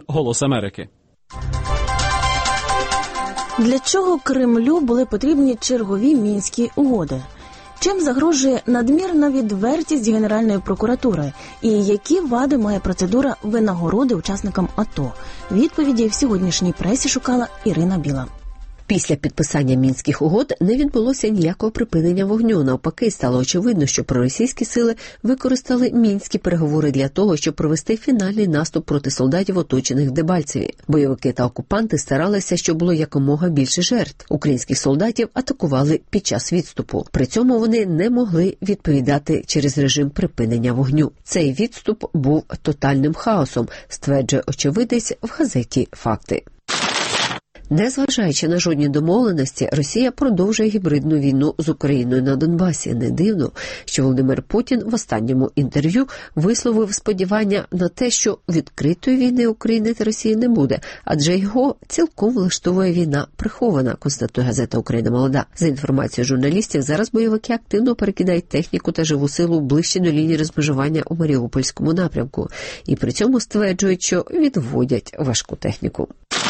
«Голос Америки». Для чого Кремлю були потрібні чергові Мінські угоди? Чим загрожує надмірна відвертість Генеральної прокуратури? І які вади має процедура винагороди учасникам АТО? Відповіді в сьогоднішній пресі шукала Ірина Біла. Після підписання Мінських угод не відбулося ніякого припинення вогню. Навпаки, стало очевидно, що проросійські сили використали мінські переговори для того, щоб провести фінальний наступ проти солдатів, оточених в Дебальцеві. Бойовики та окупанти старалися, щоб було якомога більше жертв. Українських солдатів атакували під час відступу. При цьому вони не могли відповідати через режим припинення вогню. Цей відступ був тотальним хаосом, стверджує очевидець в газеті «Факти». Незважаючи на жодні домовленості, Росія продовжує гібридну війну з Україною на Донбасі. Не дивно, що Володимир Путін в останньому інтерв'ю висловив сподівання на те, що відкритої війни України та Росії не буде, адже його цілком влаштовує війна прихована, констатує газета «Україна молода». За інформацією журналістів, зараз бойовики активно перекидають техніку та живу силу ближче до лінії розмежування у Маріупольському напрямку. І при цьому стверджують, що відводять важку техніку.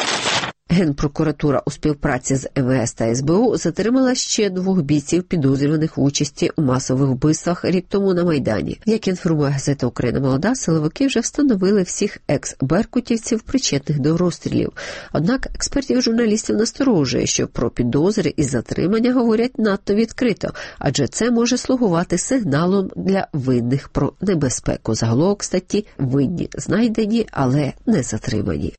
Генпрокуратура у співпраці з МВС та СБУ затримала ще 2 бійців, підозрюваних в участі у масових вбивствах рік тому на Майдані. Як інформує газета «Україна молода», силовики вже встановили всіх екс-беркутівців, причетних до розстрілів. Однак експертів і журналістів насторожує, що про підозри і затримання говорять надто відкрито, адже це може слугувати сигналом для винних про небезпеку. Заголовок статті «Винні знайдені, але не затримані».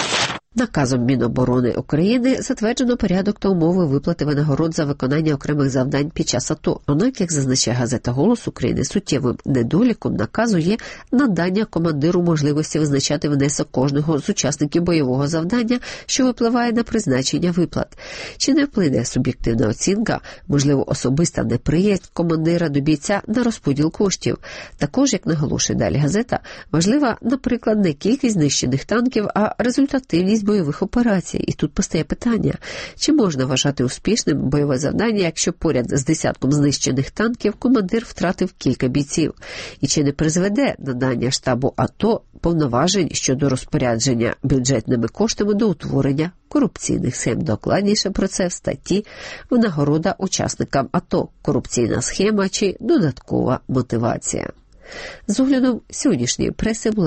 Наказом Міноборони України затверджено порядок та умови виплати винагород за виконання окремих завдань під час АТО. Однак, як зазначає газета «Голос України», суттєвим недоліком наказу є надання командиру можливості визначати внесок кожного з учасників бойового завдання, що випливає на призначення виплат. Чи не вплине суб'єктивна оцінка, можливо, особиста неприязнь командира до бійця на розподіл коштів? Також, як наголошує далі газета, важлива, наприклад, не кількість знищених танків, а результативність бойових операцій. І тут постає питання, чи можна вважати успішним бойове завдання, якщо поряд з десятком знищених танків командир втратив кілька бійців? І чи не призведе надання штабу АТО повноважень щодо розпорядження бюджетними коштами до утворення корупційних схем? Докладніше про це в статті «Винагорода учасникам АТО. Корупційна схема чи додаткова мотивація». З оглядом сьогоднішньої преси